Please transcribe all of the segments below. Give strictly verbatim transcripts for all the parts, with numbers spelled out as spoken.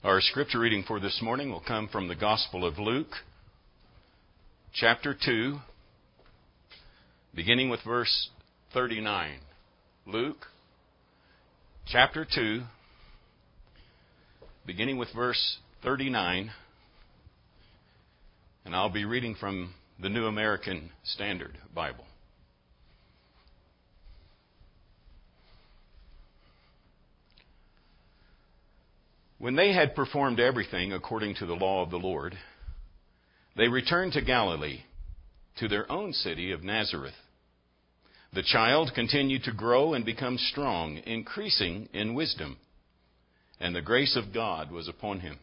Our scripture reading for this morning will come from the Gospel of Luke, chapter two, beginning with verse thirty-nine. Luke, chapter two, beginning with verse thirty-nine, and I'll be reading from the New American Standard Bible. When they had performed everything according to the law of the Lord, they returned to Galilee, to their own city of Nazareth. The child continued to grow and become strong, increasing in wisdom, and the grace of God was upon him.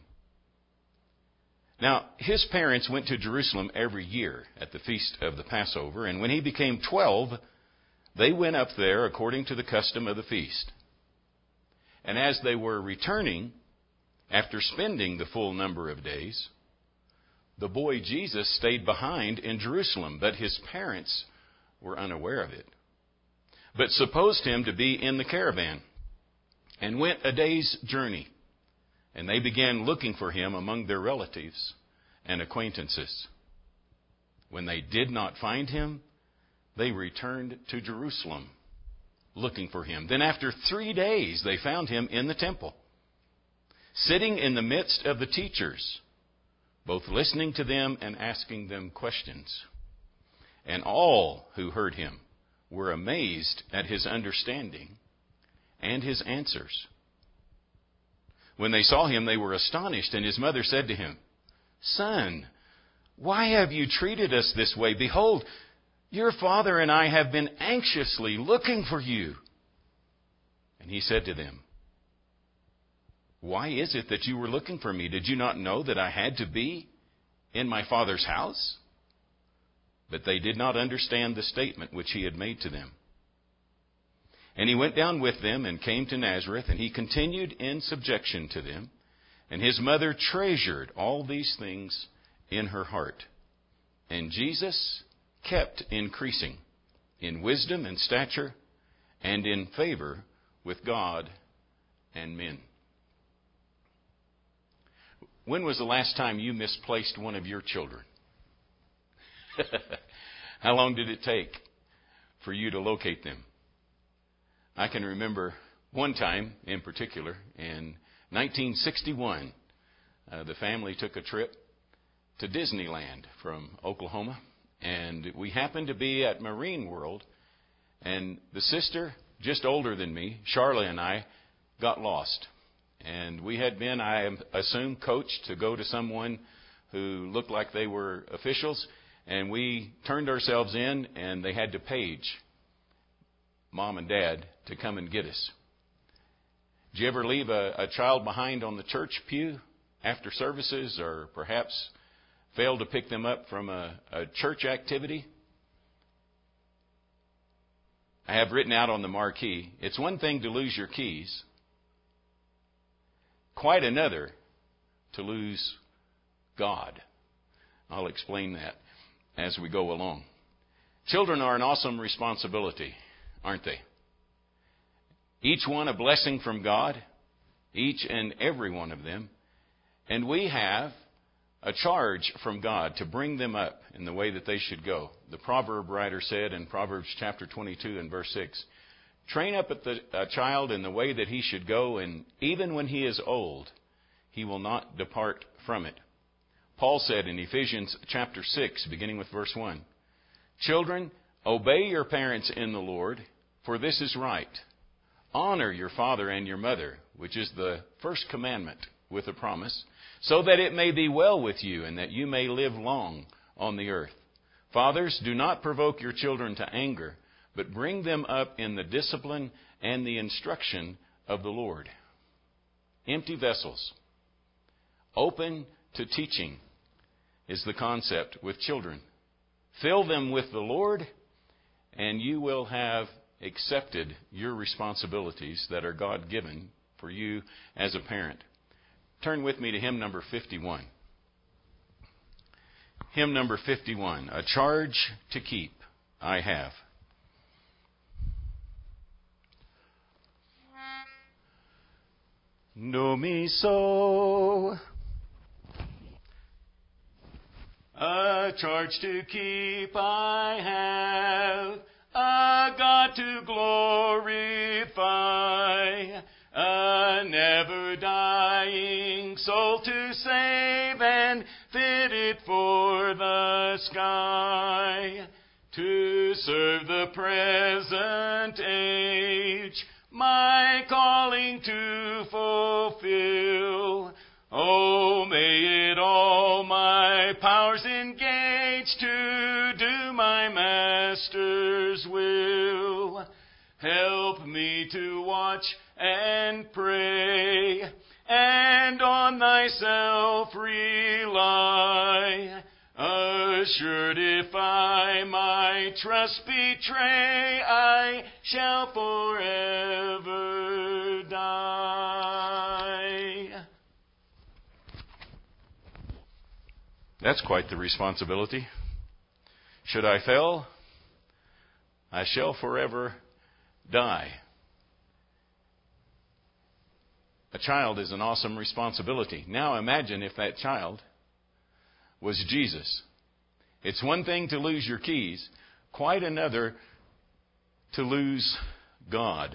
Now, his parents went to Jerusalem every year at the feast of the Passover, and when he became twelve, they went up there according to the custom of the feast. And as they were returning, after spending the full number of days, the boy Jesus stayed behind in Jerusalem, but his parents were unaware of it, but supposed him to be in the caravan, and went a day's journey. And they began looking for him among their relatives and acquaintances. When they did not find him, they returned to Jerusalem, looking for him. Then after three days, they found him in the temple, sitting in the midst of the teachers, both listening to them and asking them questions. And all who heard him were amazed at his understanding and his answers. When they saw him, they were astonished, and his mother said to him, "Son, why have you treated us this way? Behold, your father and I have been anxiously looking for you." And he said to them, "Why is it that you were looking for me? Did you not know that I had to be in my Father's house?" But they did not understand the statement which he had made to them. And he went down with them and came to Nazareth, and he continued in subjection to them. And his mother treasured all these things in her heart. And Jesus kept increasing in wisdom and stature and in favor with God and men. When was the last time you misplaced one of your children? How long did it take for you to locate them? I can remember one time in particular, in nineteen sixty-one, uh, the family took a trip to Disneyland from Oklahoma, and we happened to be at Marine World, and the sister, just older than me, Charlotte, and I got lost. And we had been, I assume, coached to go to someone who looked like they were officials. And we turned ourselves in, and they had to page Mom and Dad to come and get us. Did you ever leave a, a child behind on the church pew after services, or perhaps fail to pick them up from a, a church activity? I have written out on the marquee, it's one thing to lose your keys, quite another to lose God. I'll explain that as we go along. Children are an awesome responsibility, aren't they? Each one a blessing from God, each and every one of them. And we have a charge from God to bring them up in the way that they should go. The proverb writer said in Proverbs chapter twenty-two and verse six, "Train up at the, a child in the way that he should go, and even when he is old, he will not depart from it." Paul said in Ephesians chapter six, beginning with verse one, "Children, obey your parents in the Lord, for this is right. Honor your father and your mother," which is the first commandment with a promise, "so that it may be well with you and that you may live long on the earth. Fathers, do not provoke your children to anger, but bring them up in the discipline and the instruction of the Lord." Empty vessels, open to teaching, is the concept with children. Fill them with the Lord, and you will have accepted your responsibilities that are God-given for you as a parent. Turn with me to hymn number fifty-one. Hymn number fifty-one, "A Charge to Keep I Have." know me so. A charge to keep I have, a God to glorify, a never-dying soul to save and fit it for the sky, to serve the present age, my calling to fulfill. Oh, may it all my powers engage to do my Master's will. Help me to watch and pray, and on thyself rely. Assured if I my trust betray, I shall forever die. That's quite the responsibility. Should I fail, I shall forever die. A child is an awesome responsibility. Now imagine if that child was Jesus. It's one thing to lose your keys, quite another to lose God.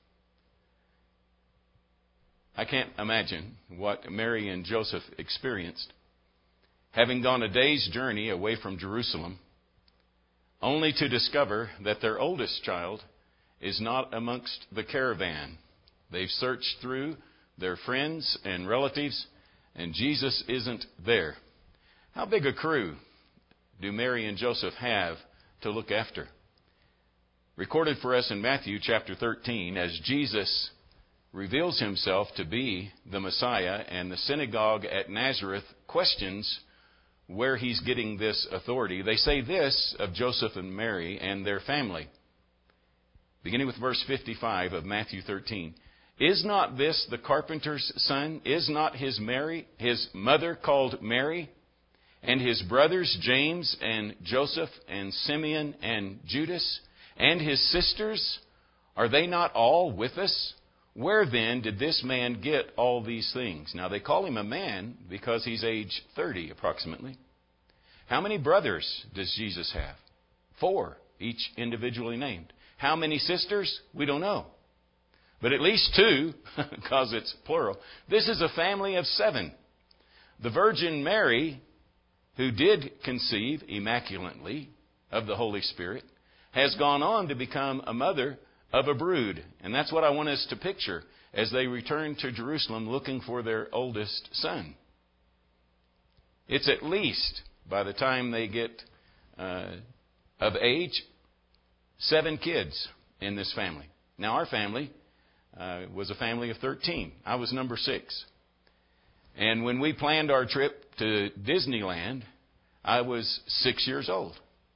I can't imagine what Mary and Joseph experienced, having gone a day's journey away from Jerusalem, only to discover that their oldest child is not amongst the caravan. They've searched through their friends and relatives, and Jesus isn't there. How big a crew do Mary and Joseph have to look after? Recorded for us in Matthew chapter thirteen, as Jesus reveals himself to be the Messiah, and the synagogue at Nazareth questions where he's getting this authority. They say this of Joseph and Mary and their family. Beginning with verse fifty-five of Matthew thirteen. Is not this the carpenter's son? Is not his Mary, his mother called Mary? And his brothers James and Joseph and Simeon and Judas? And his sisters? Are they not all with us? Where then did this man get all these things? Now they call him a man because he's age thirty approximately. How many brothers does Jesus have? Four, each individually named. How many sisters? We don't know. But at least two, because it's plural. This is a family of seven. The Virgin Mary, who did conceive immaculately of the Holy Spirit, has gone on to become a mother of a brood. And that's what I want us to picture as they return to Jerusalem looking for their oldest son. It's at least, by the time they get uh, of age, seven kids in this family. Now our family uh, was a family of thirteen. I was number six. And when we planned our trip to Disneyland, I was six years old.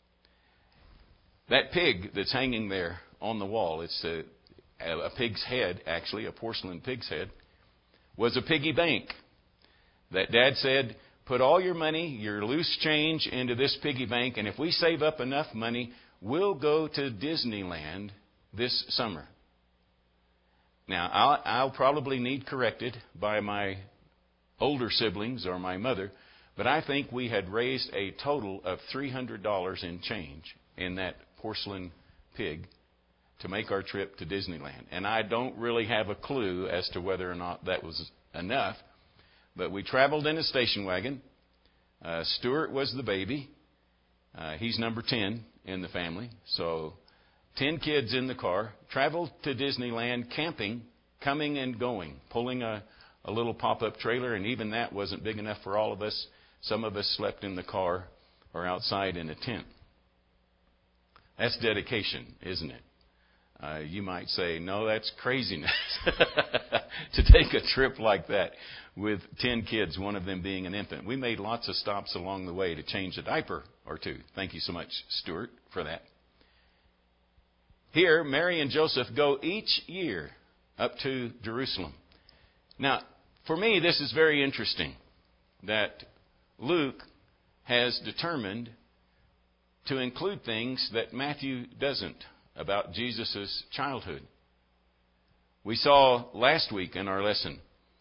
That pig that's hanging there on the wall, it's a, a pig's head, actually, a porcelain pig's head, was a piggy bank that Dad said, put all your money, your loose change into this piggy bank, and if we save up enough money, we'll go to Disneyland this summer. Now, I'll, I'll probably need corrected by my older siblings or my mother, but I think we had raised a total of three hundred dollars in change in that porcelain pig to make our trip to Disneyland. And I don't really have a clue as to whether or not that was enough, but we traveled in a station wagon. Uh, Stuart was the baby. Uh, he's number ten in the family. So ten kids in the car, traveled to Disneyland camping, coming and going, pulling a, a little pop-up trailer, and even that wasn't big enough for all of us. Some of us slept in the car or outside in a tent. That's dedication, isn't it? Uh, you might say, no, that's craziness to take a trip like that with ten kids, one of them being an infant. We made lots of stops along the way to change a diaper or two. Thank you so much, Stuart, for that. Here, Mary and Joseph go each year up to Jerusalem. Now, for me, this is very interesting that Luke has determined to include things that Matthew doesn't about Jesus' childhood. We saw last week in our lesson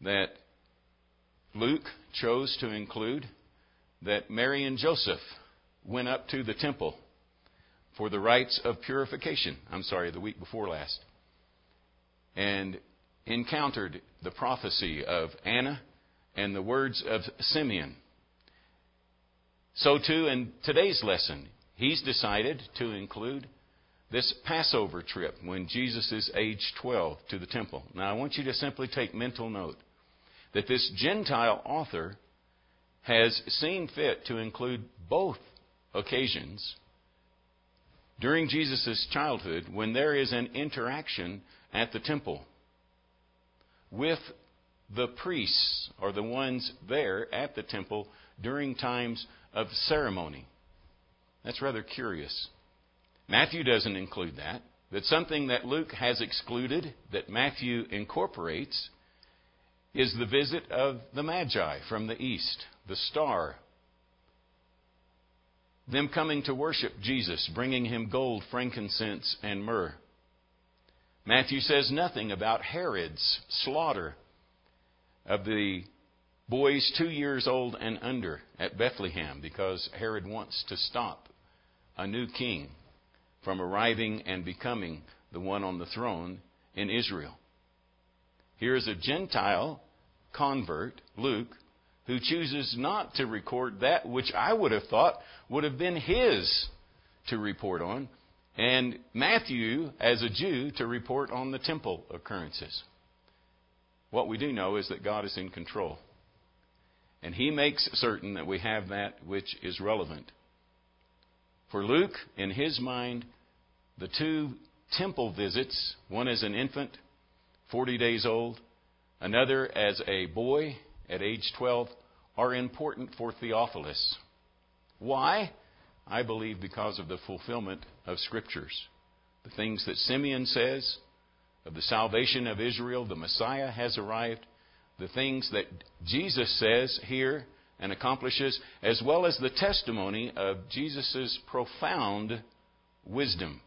that Luke chose to include that Mary and Joseph went up to the temple for the rites of purification. I'm sorry, the week before last. And encountered the prophecy of Anna and the words of Simeon. So too in today's lesson, he's decided to include this Passover trip when Jesus is age twelve to the temple. Now I want you to simply take mental note that this Gentile author has seen fit to include both occasions during Jesus' childhood when there is an interaction at the temple with the priests or the ones there at the temple during times of ceremony. That's rather curious. Matthew doesn't include that. But something that Luke has excluded that Matthew incorporates is the visit of the Magi from the east, the star. Them coming to worship Jesus, bringing him gold, frankincense, and myrrh. Matthew says nothing about Herod's slaughter of the boys two years old and under at Bethlehem because Herod wants to stop a new king from arriving and becoming the one on the throne in Israel. Here is a Gentile convert, Luke, who chooses not to record that which I would have thought would have been his to report on, and Matthew, as a Jew, to report on the temple occurrences. What we do know is that God is in control. And he makes certain that we have that which is relevant. For Luke, in his mind, the two temple visits, one as an infant, forty days old, another as a boy at age twelve, are important for Theophilus. Why? I believe because of the fulfillment of Scriptures. The things that Simeon says of the salvation of Israel, the Messiah has arrived. The things that Jesus says here and accomplishes, as well as the testimony of Jesus' profound wisdom.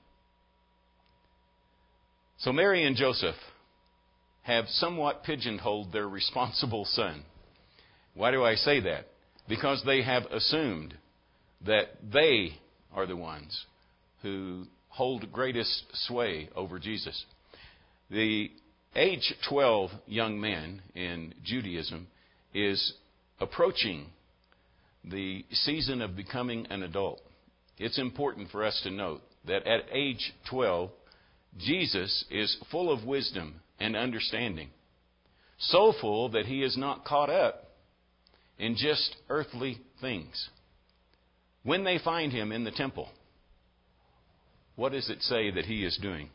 So Mary and Joseph have somewhat pigeonholed their responsible son. Why do I say that? Because they have assumed that they are the ones who hold greatest sway over Jesus. The age twelve young man in Judaism is approaching the season of becoming an adult. It's important for us to note that at age twelve, Jesus is full of wisdom and understanding. So full that he is not caught up in just earthly things. When they find him in the temple, what does it say that he is doing?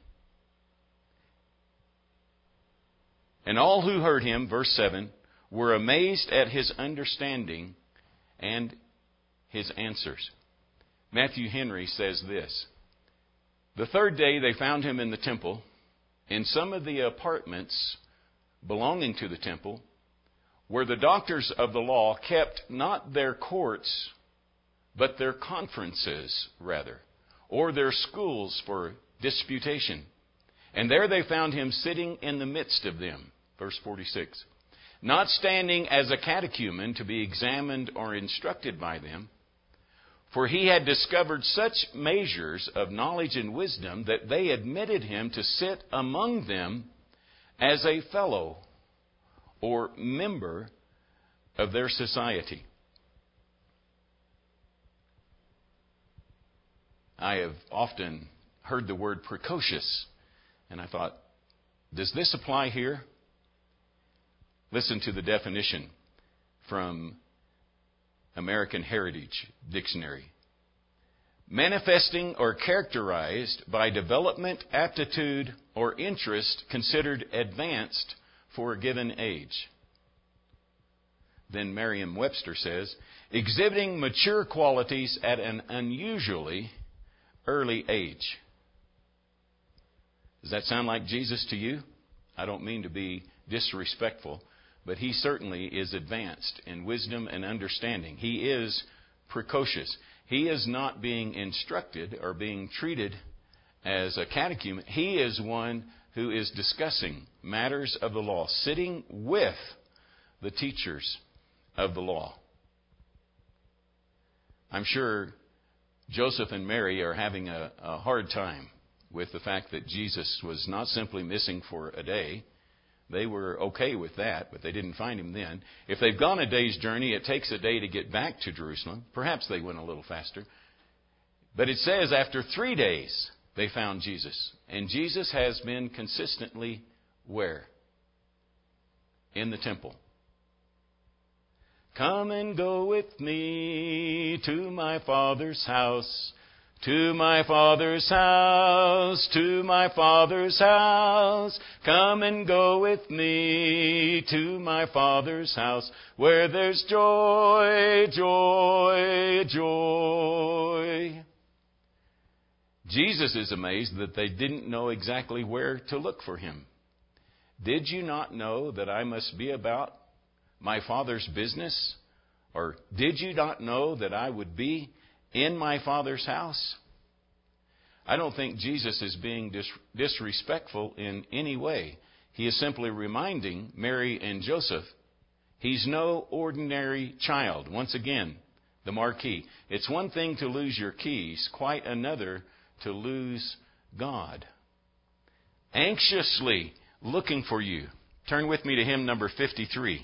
And all who heard him, verse seven, were amazed at his understanding and his answers. Matthew Henry says this: the third day they found him in the temple, in some of the apartments belonging to the temple, where the doctors of the law kept not their courts, but their conferences, rather, or their schools for disputation. And there they found him sitting in the midst of them. Verse forty-six. Not standing as a catechumen to be examined or instructed by them, for he had discovered such measures of knowledge and wisdom that they admitted him to sit among them as a fellow or member of their society. I have often heard the word precocious, and I thought, does this apply here? Listen to the definition from American Heritage Dictionary. Manifesting or characterized by development, aptitude, or interest considered advanced for a given age. Then Merriam-Webster says, exhibiting mature qualities at an unusually early age. Does that sound like Jesus to you? I don't mean to be disrespectful, but he certainly is advanced in wisdom and understanding. He is precocious. He is not being instructed or being treated as a catechumen. He is one who is discussing matters of the law, sitting with the teachers of the law. I'm sure Joseph and Mary are having a, a hard time with the fact that Jesus was not simply missing for a day. They were okay with that, but they didn't find him then. If they've gone a day's journey, it takes a day to get back to Jerusalem. Perhaps they went a little faster. But it says after three days they found Jesus. And Jesus has been consistently where? In the temple. Come and go with me to my Father's house. To my Father's house, to my Father's house. Come and go with me to my Father's house, where there's joy, joy, joy. Jesus is amazed that they didn't know exactly where to look for him. Did you not know that I must be about my Father's business? Or did you not know that I would be in my Father's house? I don't think Jesus is being dis- disrespectful in any way. He is simply reminding Mary and Joseph he's no ordinary child. Once again, the marquee. It's one thing to lose your keys, quite another to lose God. Anxiously looking for you. Turn with me to hymn number fifty-three.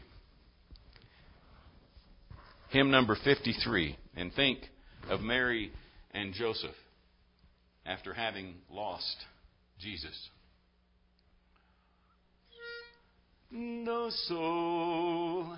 Hymn number fifty-three. And think of Mary and Joseph after having lost Jesus. No soul,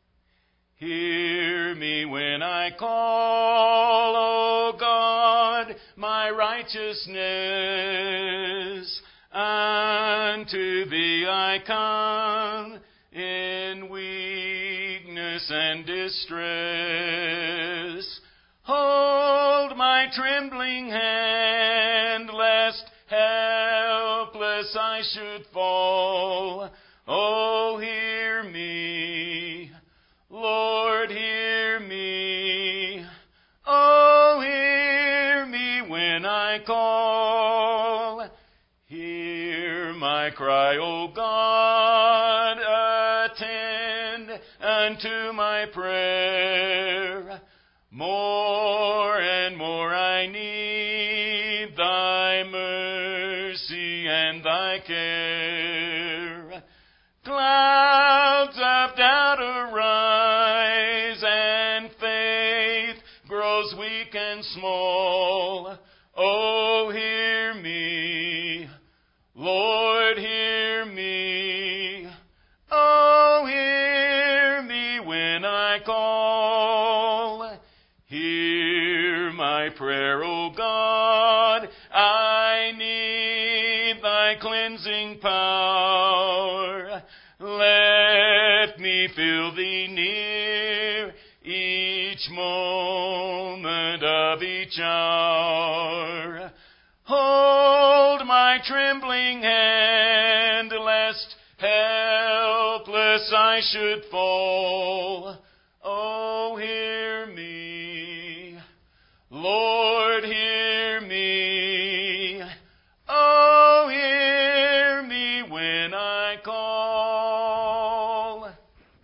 hear me when I call, O God, my righteousness. Unto thee I come in weakness and distress. Hold my trembling hand, lest helpless I should fall. Oh, hear me, Lord, hear me. Oh, hear me when I call. Hear my cry, O God, attend unto my prayer. More and more I need thy mercy and thy care. Clouds of doubt arise, and faith grows weak and small. Oh, hear me, Lord, hear me. Oh, hear me when I call. Hear my prayer, O God. I need thy cleansing power. Let me feel thee near each moment of each hour. Hold my trembling hand, lest helpless I should fall. Oh, hear me, Lord, hear me. Oh, hear me when I call.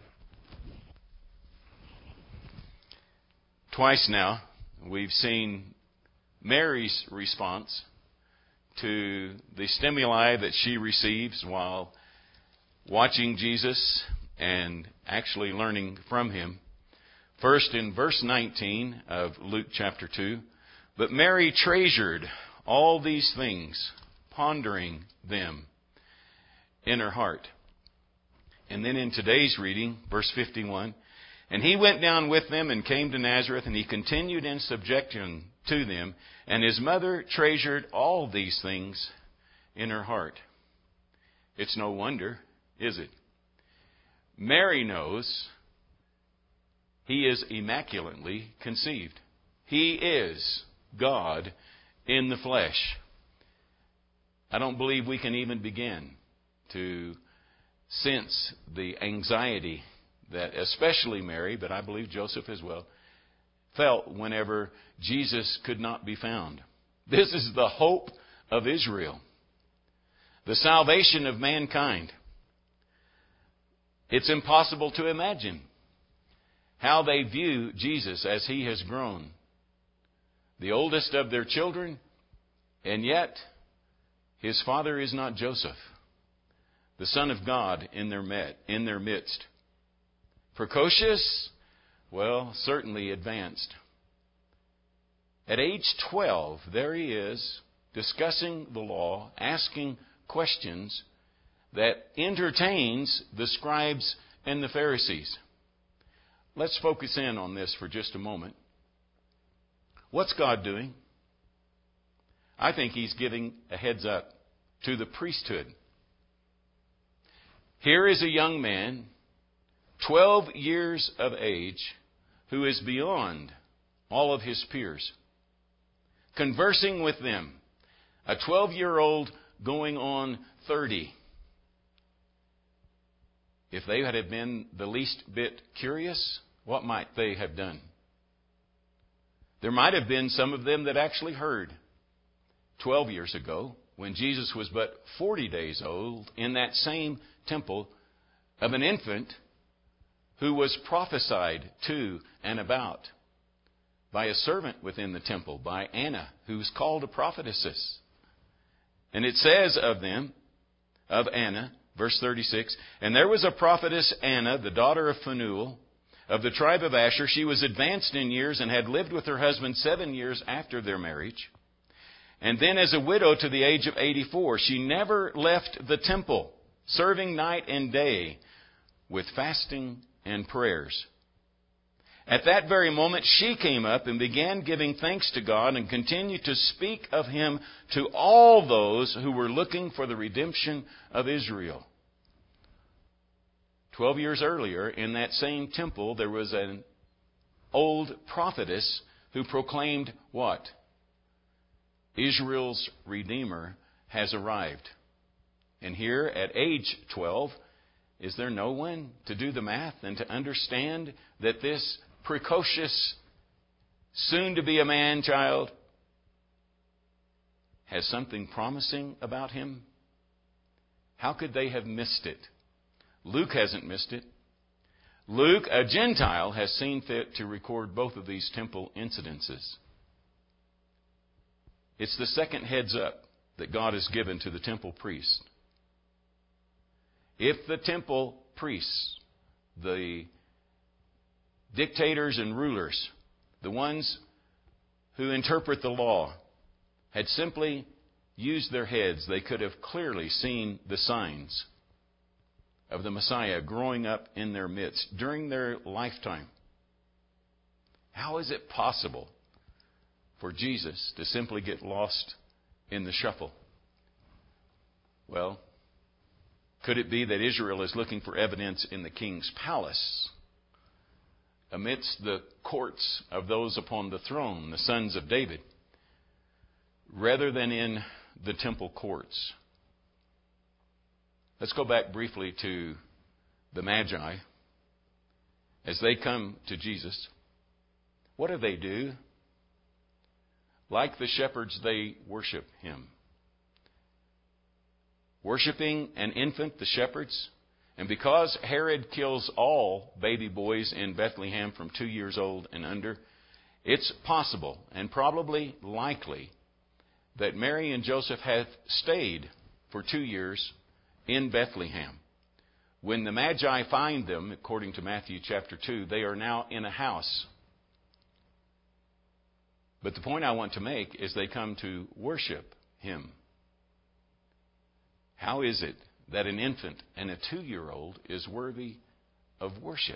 Twice now, we've seen Mary's response to the stimuli that she receives while watching Jesus and actually learning from him. First, in verse nineteen of Luke chapter two, but Mary treasured all these things, pondering them in her heart. And then in today's reading, verse fifty-one, and he went down with them and came to Nazareth, and he continued in subjection to them, and his mother treasured all these things in her heart. It's no wonder, is it? Mary knows he is immaculately conceived. He is God in the flesh. I don't believe we can even begin to sense the anxiety that especially Mary, but I believe Joseph as well, felt whenever Jesus could not be found. This is the hope of Israel, the salvation of mankind. It's impossible to imagine how they view Jesus as he has grown. The oldest of their children, and yet his father is not Joseph, the Son of God in their met, in their midst. Precocious? Well, certainly advanced. At age twelve, there he is, discussing the law, asking questions that entertains the scribes and the Pharisees. Let's focus in on this for just a moment. What's God doing? I think he's giving a heads up to the priesthood. Here is a young man, twelve years of age, who is beyond all of his peers, conversing with them. A twelve-year-old going on thirty. If they had been the least bit curious, what might they have done? There might have been some of them that actually heard twelve years ago, when Jesus was but forty days old, in that same temple, of an infant who was prophesied to and about by a servant within the temple, by Anna, who was called a prophetess. And it says of them, of Anna, verse thirty-six, and there was a prophetess Anna, the daughter of Phanuel, of the tribe of Asher. She was advanced in years and had lived with her husband seven years after their marriage. And then as a widow to the age of eighty-four, she never left the temple, serving night and day with fasting and prayers. At that very moment, she came up and began giving thanks to God and continued to speak of him to all those who were looking for the redemption of Israel. Twelve years earlier, in that same temple, there was an old prophetess who proclaimed what? Israel's Redeemer has arrived. And here, at age twelve, is there no one to do the math and to understand that this precocious, soon-to-be-a-man child has something promising about him? How could they have missed it? Luke hasn't missed it. Luke, a Gentile, has seen fit to record both of these temple incidences. It's the second heads up that God has given to the temple priests. If the temple priests, the dictators and rulers, the ones who interpret the law, had simply used their heads, they could have clearly seen the signs of the Messiah growing up in their midst during their lifetime. How is it possible for Jesus to simply get lost in the shuffle? Well, could it be that Israel is looking for evidence in the king's palace, amidst the courts of those upon the throne, the sons of David, rather than in the temple courts? Let's go back briefly to the Magi. As they come to Jesus, what do they do? Like the shepherds, they worship him. Worshipping an infant, the shepherds. And because Herod kills all baby boys in Bethlehem from two years old and under, it's possible and probably likely that Mary and Joseph have stayed for two years in Bethlehem. When the Magi find them, according to Matthew chapter two, they are now in a house. But the point I want to make is they come to worship him. How is it that an infant and a two-year-old is worthy of worship?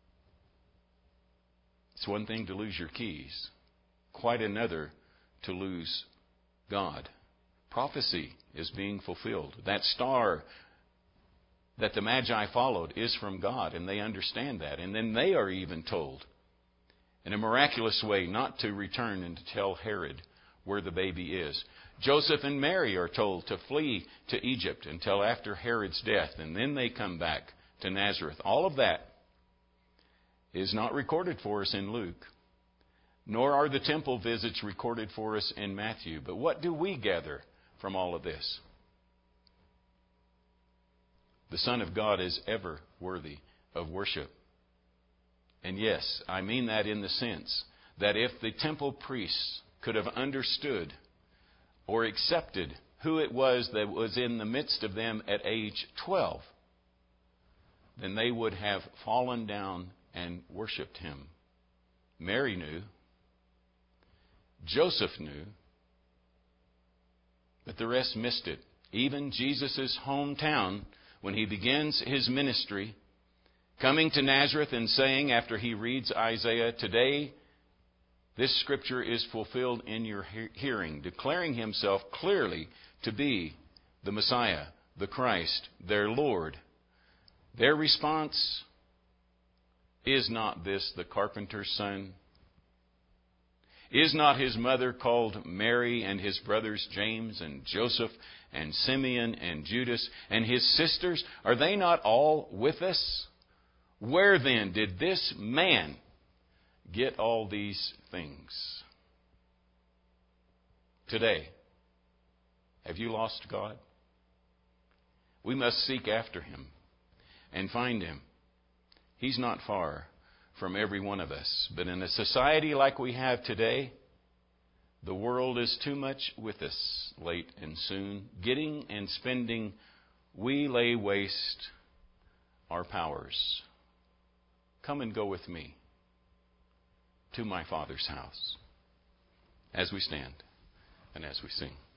It's one thing to lose your keys, quite another to lose God. Prophecy is being fulfilled. That star that the Magi followed is from God, and they understand that. And then they are even told, in a miraculous way, not to return and to tell Herod where the baby is. Joseph and Mary are told to flee to Egypt until after Herod's death, and then they come back to Nazareth. All of that is not recorded for us in Luke, nor are the temple visits recorded for us in Matthew. But what do we gather from all of this? The Son of God is ever worthy of worship. And yes, I mean that in the sense that if the temple priests could have understood or accepted who it was that was in the midst of them at age twelve, then they would have fallen down and worshiped him. Mary knew. Joseph knew. But the rest missed it. Even Jesus' hometown, when he begins his ministry, coming to Nazareth and saying, after he reads Isaiah, "Today this scripture is fulfilled in your hearing," declaring himself clearly to be the Messiah, the Christ, their Lord. Their response, "Is not this the carpenter's son? Is not his mother called Mary, and his brothers James and Joseph and Simeon and Judas, and his sisters, are they not all with us? Where then did this man get all these things?" Today, have you lost God? We must seek after him and find him. He's not far from every one of us. But in a society like we have today, the world is too much with us late and soon. Getting and spending, we lay waste our powers. Come and go with me to my Father's house as we stand and as we sing.